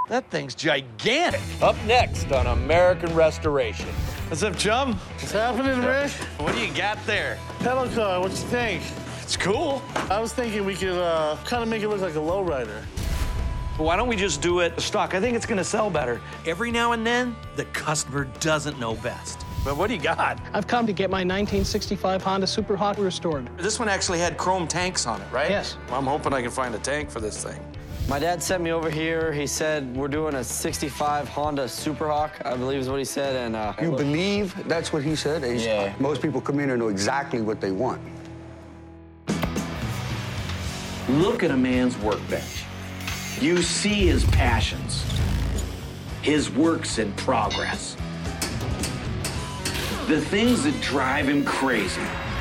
That thing's gigantic. Up next on American Restoration. What's up, chum? What's happening, Rick? What do you got there? Pedal car, what you think? It's cool. I was thinking we could kind of make it look like a lowrider. Why don't we just do it stock? I think it's gonna sell better. Every now and then, the customer doesn't know best. But what do you got? I've come to get my 1965 Honda Super Hot restored. This one actually had chrome tanks on it, right? Yes. I'm hoping I can find a tank for this thing. My dad sent me over here. He said we're doing a 65 Honda Super Hawk, I believe is what he said. And You believe that's what he said? Yeah. Most people come in and know exactly what they want. Look at a man's workbench. You see his passions, his works in progress, the things that drive him crazy.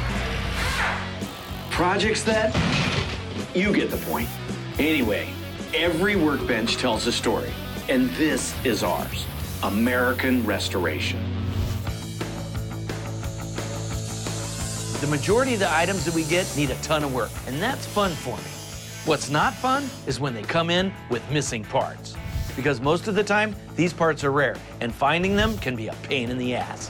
Projects that, you get the point. Anyway, every workbench tells a story, and this is ours, American Restoration. The majority of the items that we get need a ton of work, and that's fun for me. What's not fun is when they come in with missing parts. Because most of the time, these parts are rare, and finding them can be a pain in the ass.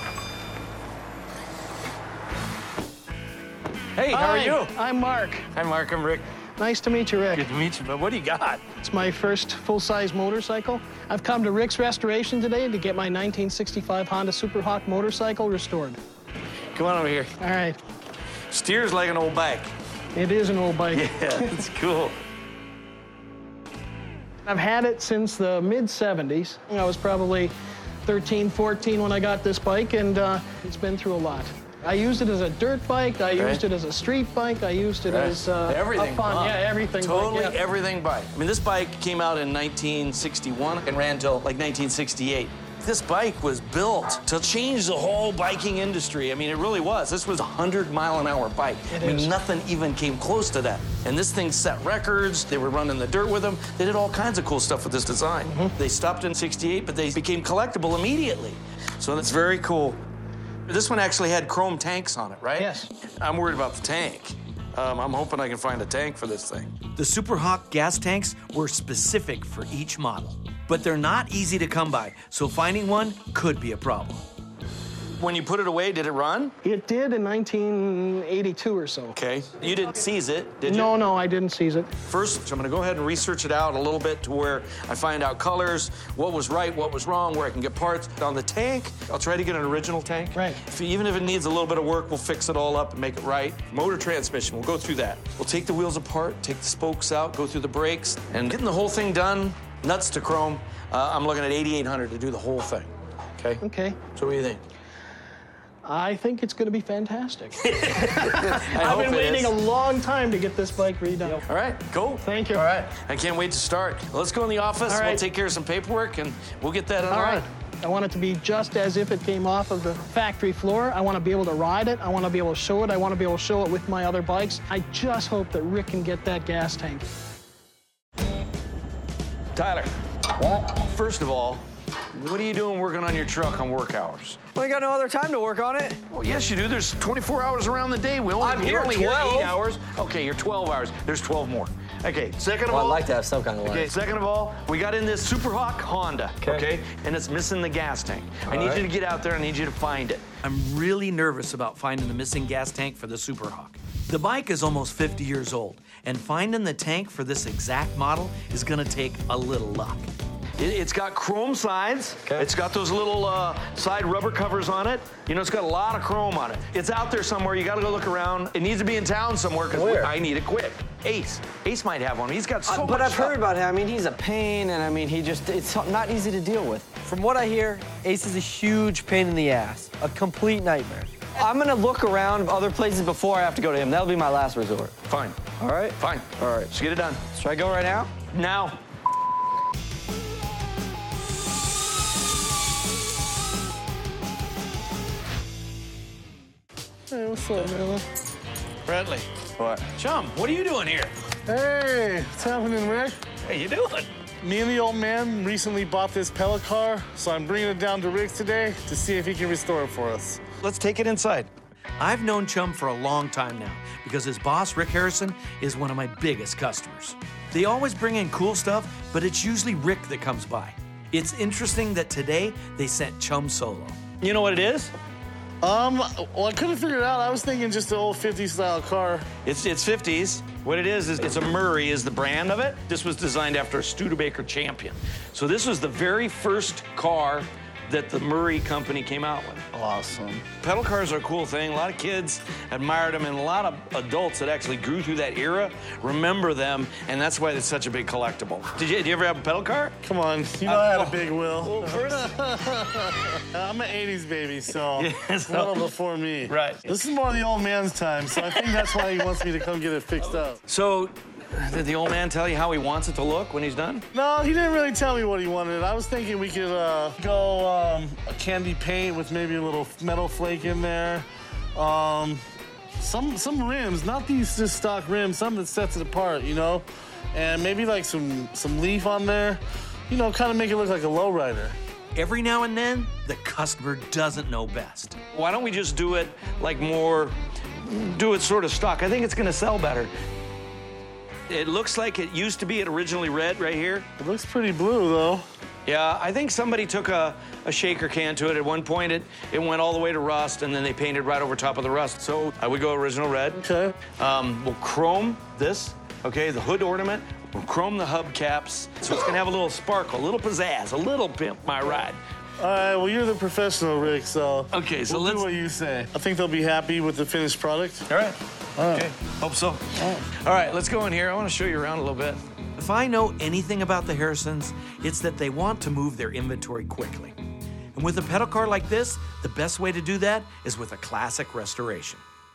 Hey, how are you? I'm Mark. Hi, Mark. I'm Rick. Nice to meet you, Rick. Good to meet you, but what do you got? It's my first full-size motorcycle. I've come to Rick's Restoration today to get my 1965 Honda Super Hot motorcycle restored. Come on over here. All right. Steers like an old bike. It is an old bike. Yeah, it's cool. I've had it since the mid-'70s. I was probably 13, 14 when I got this bike, and it's been through a lot. I used it as a dirt bike. I used it as a street bike. I used it as everything. a fun, yeah, everything. Totally bike, yeah. everything bike. I mean, this bike came out in 1961 and ran till like 1968. This bike was built to change the whole biking industry. I mean, it really was. This was a 100-mile-an-hour bike. It I mean, is. nothing even came close to that. And this thing set records. They were running the dirt with them. They did all kinds of cool stuff with this design. They stopped in 68, but they became collectible immediately. So that's very cool. This one actually had chrome tanks on it, right? Yes. I'm worried about the tank. I'm hoping I can find a tank for this thing. The Super Hawk gas tanks were specific for each model, but they're not easy to come by, so finding one could be a problem. When you put it away, did it run? It did in 1982 or so. Okay. You didn't seize it, did you? No, I didn't seize it. First, I'm gonna go ahead and research it out a little bit to where I find out colors, what was right, what was wrong, where I can get parts. On the tank, I'll try to get an original tank. Right. Even if it needs a little bit of work, we'll fix it all up and make it right. Motor transmission, we'll go through that. We'll take the wheels apart, take the spokes out, go through the brakes, and getting the whole thing done, nuts to chrome, I'm looking at $8,800 to do the whole thing. Okay? Okay. So what do you think? I think it's going to be fantastic. I I've hope been it waiting is. a long time to get this bike redone. All right, cool. Thank you. All right, I can't wait to start. Let's go in the office. All right. We'll take care of some paperwork, and we'll get that on All right. right. I want it to be just as if it came off of the factory floor. I want to be able to ride it. I want to be able to show it. I want to be able to show it with my other bikes. I just hope that Rick can get that gas tank. Tyler. What? First of all, what are you doing working on your truck on work hours? well, you got no other time to work on it. Well, yes, you do. There's 24 hours around the day. We're only here 8 hours. Okay, you're 12 hours. There's 12 more. Okay, second of Well, all... I'd like to have some kind of life. Okay, second of all, we got in this Super Hawk Honda, okay? And it's missing the gas tank. I need you to get out there. I need you to find it. I'm really nervous about finding the missing gas tank for the Super Hawk. The bike is almost 50 years old, and finding the tank for this exact model is gonna take a little luck. It's got chrome sides. It's got those little side rubber covers on it. You know, it's got a lot of chrome on it. It's out there somewhere. You got to go look around. It needs to be in town somewhere because I need it quick. Ace might have one. He's got so much But I've stuff. heard about him. I mean, he's a pain, and I mean, it's not easy to deal with. From what I hear, Ace is a huge pain in the ass, a complete nightmare. I'm gonna look around other places before I have to go to him. That'll be my last resort. Fine. All right? Fine. All right. Let's get it done. Should I go right now? Now. Hey, what's up, man? Bradley. What? Chum, what are you doing here? Hey, what's happening, Rick? How you doing? Me and the old man recently bought this pellet car, so I'm bringing it down to Rick today to see if he can restore it for us. Let's take it inside. I've known Chum for a long time now because his boss, Rick Harrison, is one of my biggest customers. They always bring in cool stuff, but it's usually Rick that comes by. It's interesting that today they sent Chum Solo. You know what it is? Well, I couldn't figure it out. I was thinking just an old 50s style car. It's 50s. What it is it's a Murray is the brand of it. This was designed after a Studebaker Champion. So this was the very first car that the Murray company came out with. Awesome. Pedal cars are a cool thing. A lot of kids admired them, and a lot of adults that actually grew through that era remember them, and that's why it's such a big collectible. Did you ever have a pedal car? Come on, you know I had a big wheel. Well, first, I'm an 80s baby, so Yeah, it's so- well before me. Right. This is more the old man's time, so I think that's why he wants me to come get it fixed up. So, did the old man tell you how he wants it to look when he's done? No, he didn't really tell me what he wanted. I was thinking we could go a candy paint with maybe a little metal flake in there. Some rims, not these just stock rims, something that sets it apart, you know? And maybe like some leaf on there, you know, kind of make it look like a lowrider. Every now and then, the customer doesn't know best. Why don't we just do it like do it sort of stock? I think it's gonna sell better. It looks like it used to be originally red right here. It looks pretty blue, though. Yeah, I think somebody took a shaker can to it. At one point, it went all the way to rust, and then they painted right over top of the rust. So I would go original red. Okay. We'll chrome this, okay, the hood ornament. We'll chrome the hubcaps. So it's gonna have a little sparkle, a little pizzazz, a little pimp my ride. All right, well, you're the professional, Rick, so Okay, so we'll let's do what you say. I think they'll be happy with the finished product. All right. Okay, hope so. All right, let's go in here. I want to show you around a little bit. If I know anything about the Harrisons, it's that they want to move their inventory quickly. And with a pedal car like this, the best way to do that is with a classic restoration.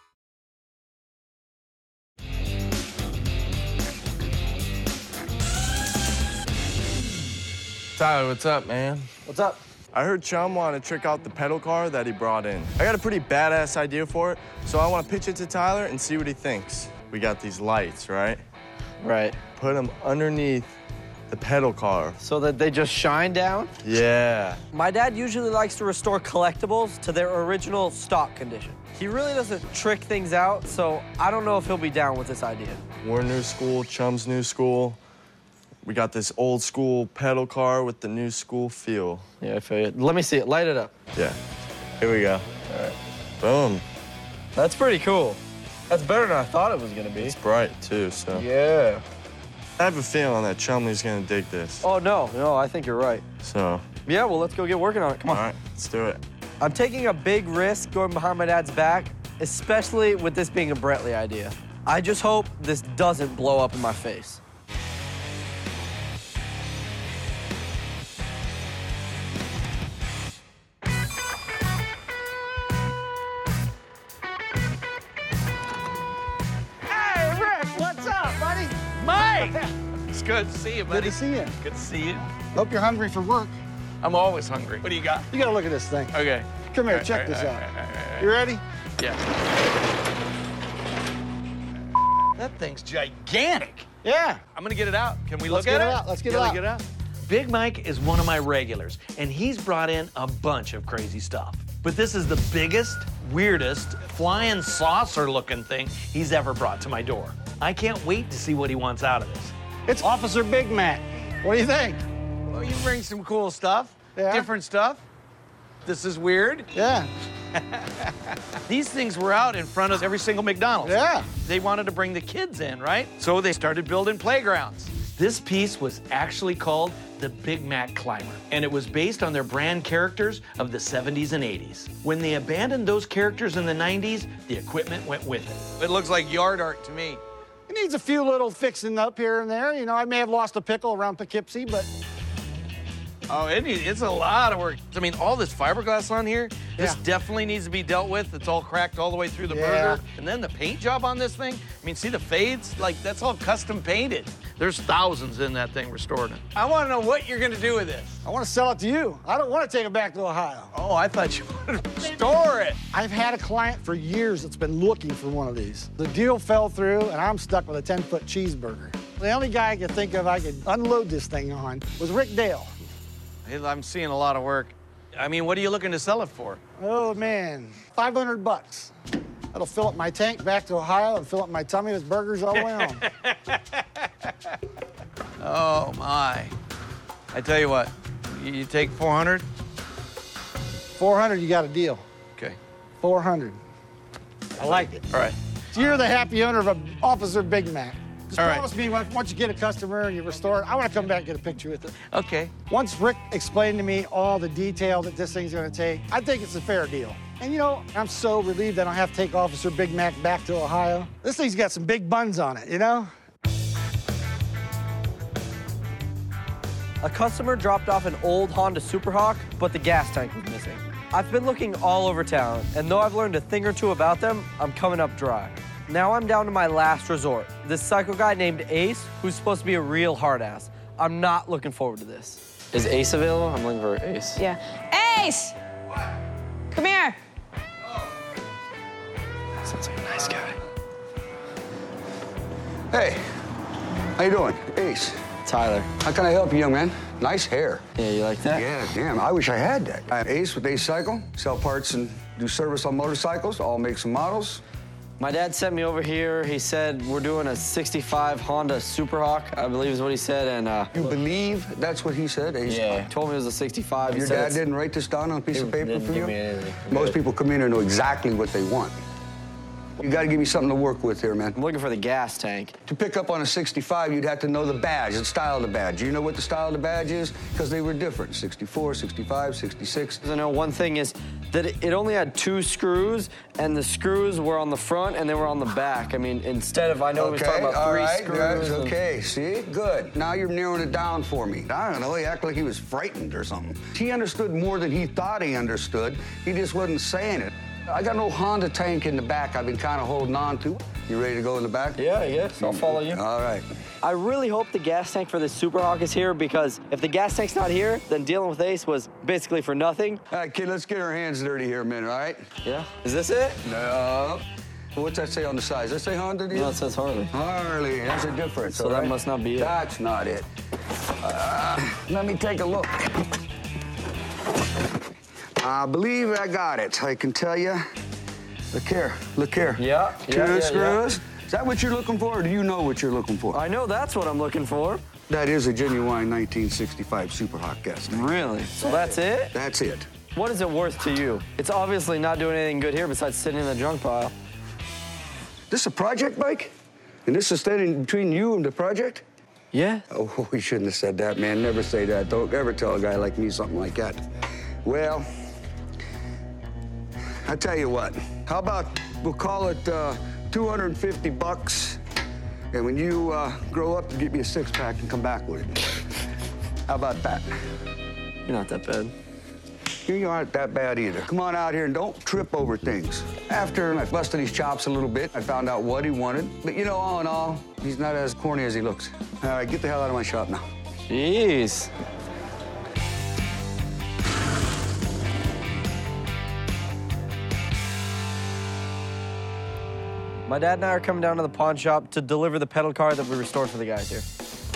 Tyler, what's up, man? What's up? I heard Chum wanted to trick out the pedal car that he brought in. I got a pretty badass idea for it, so I want to pitch it to Tyler and see what he thinks. We got these lights, right? Right. Put them underneath the pedal car. So that they just shine down? Yeah. My dad usually likes to restore collectibles to their original stock condition. He really doesn't trick things out, so I don't know if he'll be down with this idea. We're new school, Chum's new school. We got this old school pedal car with the new school feel. Yeah, I feel you. Let me see it. Light it up. Yeah. Here we go. All right. Boom. That's pretty cool. That's better than I thought it was gonna be. It's bright, too, so. Yeah. I have a feeling that Chumley's gonna dig this. Oh, no, I think you're right. So. Yeah, well, let's go get working on it. Come on. All right, let's do it. I'm taking a big risk going behind my dad's back, especially with this being a Brentley idea. I just hope this doesn't blow up in my face. Hey, Rick, what's up, buddy? Mike! It's good to see you, buddy. Good to see you. Good to see you. Hope you're hungry for work. I'm always hungry. What do you got? You gotta look at this thing. Okay. Come here, All check right, this all out. right, all right, all right. You ready? Yeah. That thing's gigantic. Yeah. I'm gonna get it out. Can we Let's look at get it? it out. Let's get Yeah, it let's out. get it out. Big Mike is one of my regulars, and he's brought in a bunch of crazy stuff. But this is the biggest, weirdest, flying saucer-looking thing he's ever brought to my door. I can't wait to see what he wants out of this. It's Officer Big Mac. What do you think? Well, you bring some cool stuff. Yeah. Different stuff. This is weird. Yeah. These things were out in front of every single McDonald's. Yeah. They wanted to bring the kids in, right? So they started building playgrounds. This piece was actually called the Big Mac Climber, and it was based on their brand characters of the 70s and 80s. When they abandoned those characters in the 90s, the equipment went with it. It looks like yard art to me. It needs a few little fixing up here and there. You know, I may have lost a pickle around Poughkeepsie, but Oh, it's a lot of work. I mean, all this fiberglass on here, this Yeah. definitely needs to be dealt with. It's all cracked all the way through the Yeah. burger. And then the paint job on this thing, I mean, see the fades? Like, that's all custom painted. There's thousands in that thing restored it. I want to know what you're going to do with this. I want to sell it to you. I don't want to take it back to Ohio. Oh, I thought you wanted to store it. I've had a client for years that's been looking for one of these. The deal fell through, and I'm stuck with a 10-foot cheeseburger. The only guy I could think of I could unload this thing on was Rick Dale. Hey, I'm seeing a lot of work. I mean, what are you looking to sell it for? Oh, man, $500. That'll fill up my tank back to Ohio and fill up my tummy with burgers all the way home. Oh, my. I tell you what, you take 400? 400, you got a deal. Okay. 400. I like it. All right. So you're the happy owner of an Officer Big Mac. Just All right. promise me once you get a customer and you restore it, I want to come back and get a picture with it. Okay. Once Rick explained to me all the detail that this thing's going to take, I think it's a fair deal. And you know, I'm so relieved I don't have to take Officer Big Mac back to Ohio. This thing's got some big buns on it, you know? A customer dropped off an old Honda Superhawk, but the gas tank was missing. I've been looking all over town, and though I've learned a thing or two about them, I'm coming up dry. Now I'm down to my last resort, this psycho guy named Ace, who's supposed to be a real hard ass. I'm not looking forward to this. Is Ace available? I'm looking for Ace. Yeah. Ace! What? Come here. That sounds like a nice guy. Hey, how you doing? Ace. Tyler. How can I help you, young man? Nice hair. Yeah, you like that? Yeah, damn, I wish I had that. I'm Ace with Ace Cycle, sell parts and do service on motorcycles, all makes and models. My dad sent me over here. He said we're doing a 65 Honda Superhawk, I believe is what he said, and You believe that's what he said, Ace? yeah, he told me it was a 65. Your dad didn't write this down on a piece of paper didn't for give you? me anything. Most people come in and know exactly what they want. You gotta give me something to work with here, man. I'm looking for the gas tank. To pick up on a 65, you'd have to know the badge, the style of the badge. Do you know what the style of the badge is? Because they were different, 64, 65, 66. I know one thing is that it only had 2 screws, and the screws were on the front and they were on the back. I mean, instead of, I know he was talking about 3 screws. That's okay, see? Good. Now you're narrowing it down for me. I don't know, he acted like he was frightened or something. He understood more than he thought he understood. He just wasn't saying it. I got no Honda tank in the back I've been kind of holding on to. You ready to go in the back? Yeah, I guess. I'll follow you. All right. I really hope the gas tank for this Superhawk is here, because if the gas tank's not here, then dealing with Ace was basically for nothing. All right, kid, let's get our hands dirty here a minute, all right? Yeah. Is this it? No. What's that say on the side? Does that say Honda to you? No, it says Harley. Harley, that's a difference. So that must not be it. That's not it. Let me take a look. I believe I got it. I can tell you. Look here. Look here. Yeah. 2 screws. Is that what you're looking for, or do you know what you're looking for? I know that's what I'm looking for. That is a genuine 1965 Superhawk gas tank. Really? So that's it? That's it. What is it worth to you? It's obviously not doing anything good here besides sitting in the junk pile. This a project bike? And this is standing between you and the project? Yeah. Oh, we shouldn't have said that, man. Never say that. Don't ever tell a guy like me something like that. Well, I tell you what. How about we'll call it 250 bucks, and when you grow up, you get me a 6-pack and come back with it. How about that? You're not that bad. You aren't that bad either. Come on out here and don't trip over things. After I busted his chops a little bit, I found out what he wanted. But you know, all in all, he's not as corny as he looks. All right, get the hell out of my shop now. Jeez. My dad and I are coming down to the pawn shop to deliver the pedal car that we restored for the guys here.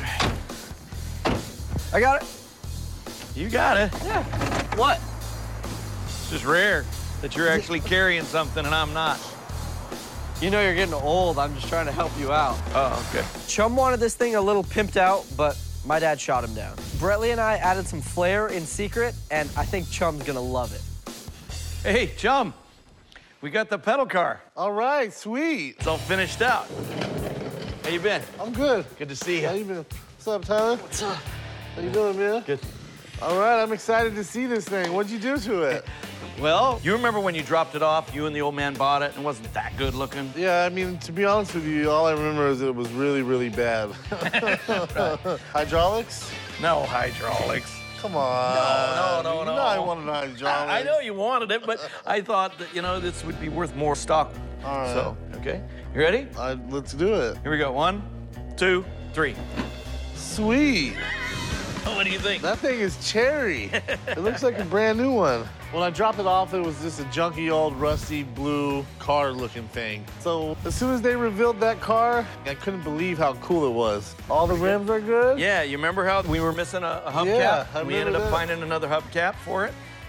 I got it. You got it. Yeah. What? It's just rare that you're actually carrying something and I'm not. You know you're getting old. I'm just trying to help you out. Oh, okay. Chum wanted this thing a little pimped out, but my dad shot him down. Brettley and I added some flair in secret, and I think Chum's gonna love it. Hey, Chum, we got the pedal car. All right, sweet. It's all finished out. How you been? I'm good. Good to see you. How you been? What's up, Tyler? What's up? How you doing, man? Good. All right, I'm excited to see this thing. What'd you do to it? Well, you remember when you dropped it off, you and the old man bought it, and it wasn't that good looking? Yeah, I mean, to be honest with you, all I remember is it was really, really bad. Hydraulics? No hydraulics. Come on. No. You know I wanted hydraulics. I know you wanted it, but I thought that, you know, this would be worth more stock. All right. So, okay. You ready? Let's do it. Here we go. 1, 2, 3. Sweet. What do you think? That thing is cherry. It looks like a brand new one. When I dropped it off, it was just a junky old rusty blue car looking thing. So as soon as they revealed that car, I couldn't believe how cool it was. All the rims are good? Yeah, you remember how we were missing a hubcap? Yeah, I We ended remember up that. finding another hubcap for it.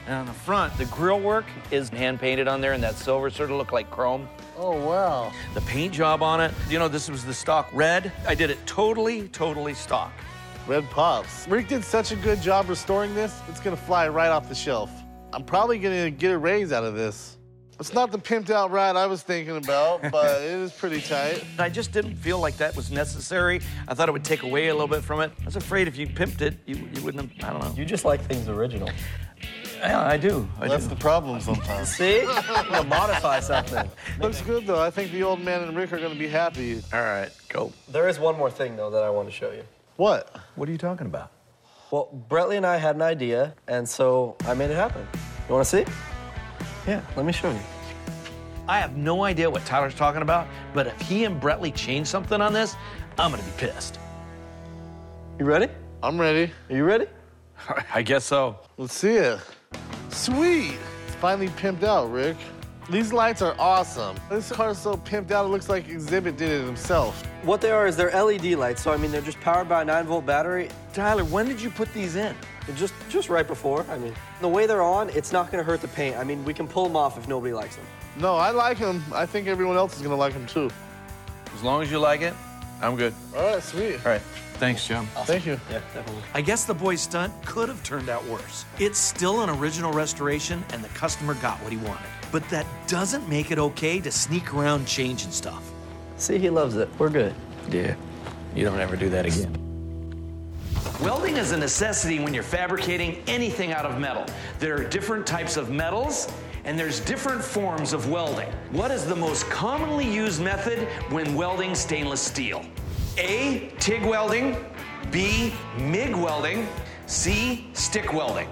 And on the front, the grill work is hand-painted on there, and that silver sort of looked like chrome. Oh, wow. The paint job on it, you know, this was the stock red. I did it totally stock. Red pops. Rick did such a good job restoring this, it's gonna fly right off the shelf. I'm probably gonna get a raise out of this. It's not the pimped out ride I was thinking about, but it is pretty tight. I just didn't feel like that was necessary. I thought it would take away a little bit from it. I was afraid if you pimped it, you wouldn't have, I don't know. You just like things original. Yeah, I do. That's the problem sometimes. See? I'm gonna modify something. Looks good, though. I think the old man and Rick are gonna be happy. All right, go. There is one more thing, though, that I want to show you. What? What are you talking about? Well, Brettley and I had an idea, and so I made it happen. You want to see? Yeah, let me show you. I have no idea what Tyler's talking about, but if he and Brettley change something on this, I'm gonna be pissed. You ready? I'm ready. Are you ready? I guess so. Let's see it. Sweet. It's finally pimped out, Rick. These lights are awesome. This car's so pimped out, it looks like Exhibit did it himself. What they are is they're LED lights, so I mean, they're just powered by a 9-volt battery. Tyler, when did you put these in? Just right before. I mean, the way they're on, it's not gonna hurt the paint. I mean, we can pull them off if nobody likes them. No, I like them. I think everyone else is gonna like them too. As long as you like it, I'm good. All right, sweet. All right, thanks, Jim. Thank you. Yeah, definitely. I guess the boy's stunt could have turned out worse. It's still an original restoration, and the customer got what he wanted. But that doesn't make it okay to sneak around changing stuff. See, he loves it. We're good. Yeah, you don't ever do that again. Welding is a necessity when you're fabricating anything out of metal. There are different types of metals, and there's different forms of welding. What is the most commonly used method when welding stainless steel? A, TIG welding, B, MIG welding, C, stick welding.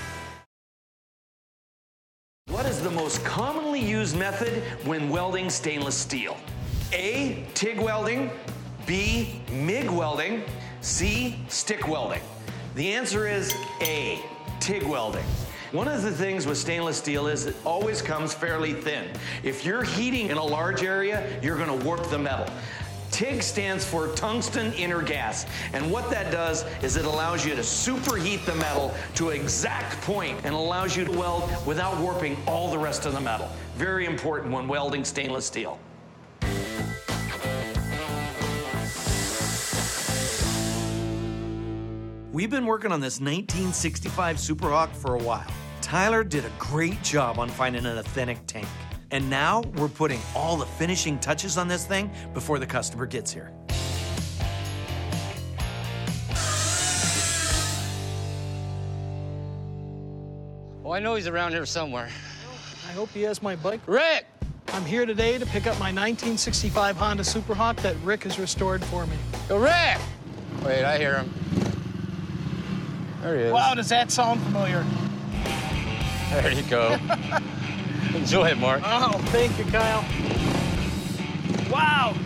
What is the most commonly used method when welding stainless steel? A, TIG welding, B, MIG welding, C, stick welding. The answer is A, TIG welding. One of the things with stainless steel is it always comes fairly thin. If you're heating in a large area, you're gonna warp the metal. TIG stands for tungsten inner gas, and what that does is it allows you to superheat the metal to an exact point and allows you to weld without warping all the rest of the metal. Very important when welding stainless steel. We've been working on this 1965 Superhawk for a while. Tyler did a great job on finding an authentic tank. And now we're putting all the finishing touches on this thing before the customer gets here. Well, I know he's around here somewhere. I hope he has my bike. Rick! I'm here today to pick up my 1965 Honda Superhawk that Rick has restored for me. Yo, Rick! Wait, I hear him. There he is. Wow, does that sound familiar? There you go. Enjoy it, Mark. Oh, thank you, Kyle. Wow!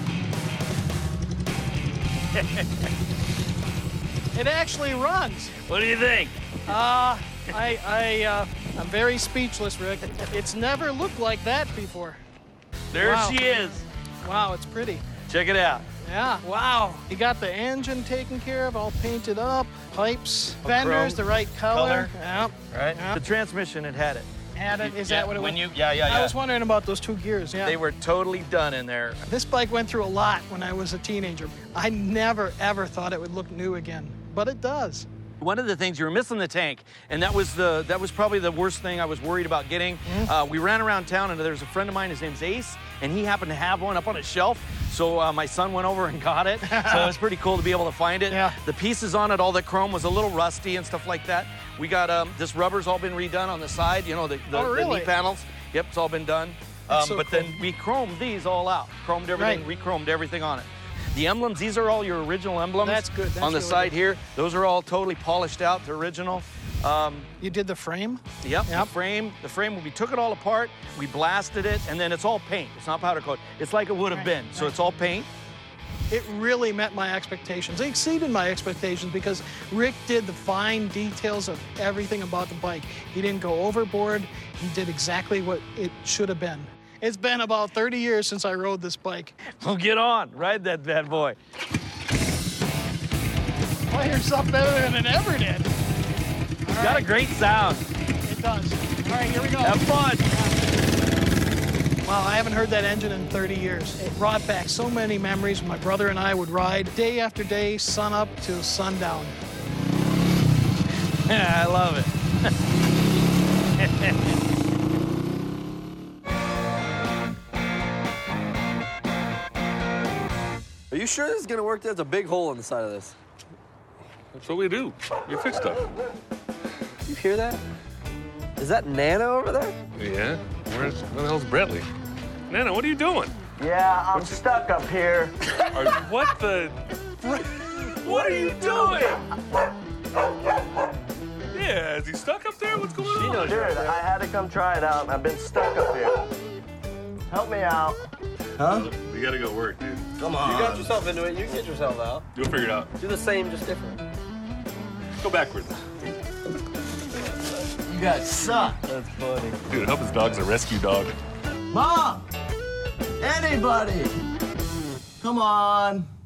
It actually runs. What do you think? I'm very speechless, Rick. It's never looked like that before. There Wow. she is. Wow, it's pretty. Check it out. Yeah, wow. You got the engine taken care of, all painted up, pipes, fenders, the right color. Yep. Right? Yep. The transmission, it had it. Had it? Is that what it was? Yeah. I was wondering about those two gears, yeah. They were totally done in there. This bike went through a lot when I was a teenager. I never, ever thought it would look new again, but it does. One of the things, you were missing the tank, and that was probably the worst thing I was worried about getting. We ran around town, and there's a friend of mine, his name's Ace, and he happened to have one up on his shelf. So my son went over and got it. So it's pretty cool to be able to find it. Yeah. The pieces on it, all the chrome was a little rusty and stuff like that. We got this rubber's all been redone on the side. You know, the knee panels. Yep, it's all been done. So but cool. then we chromed these all out. Chromed everything, re-chromed everything on it. The emblems, these are all your original emblems. That's good. That's on the really side good. here. Those are all totally polished out, the original. You did the frame? Yep. The frame, we took it all apart, we blasted it, and then it's all paint. It's not powder coat. It's like it would have been. So it's all paint. It really met my expectations. It exceeded my expectations because Rick did the fine details of everything about the bike. He didn't go overboard. He did exactly what it should have been. It's been about 30 years since I rode this bike. Well, get on. Ride that bad boy. I hear something better than it ever did. It's got a great sound. It it does. All right, here we go. Have fun. Wow, I haven't heard that engine in 30 years. It brought back so many memories. My brother and I would ride day after day, sun up to sundown. Yeah, I love it. Are you sure this is gonna work? There's a big hole in the side of this. That's what we do. We fix stuff. You hear that? Is that Nana over there? Yeah? Where the hell's Bradley? Nana, what are you doing? Yeah, I'm stuck up here. What the? What are you doing? Yeah, is he stuck up there? What's going on? Dude, I had to come try it out, and I've been stuck up here. Help me out. Huh? We gotta go work, dude. Come on. You got yourself into it. You can get yourself out. You'll figure it out. Do the same, just different. Go backwards. You guys suck. That's funny. Dude, I hope his dog's a rescue dog. Mom! Anybody! Come on.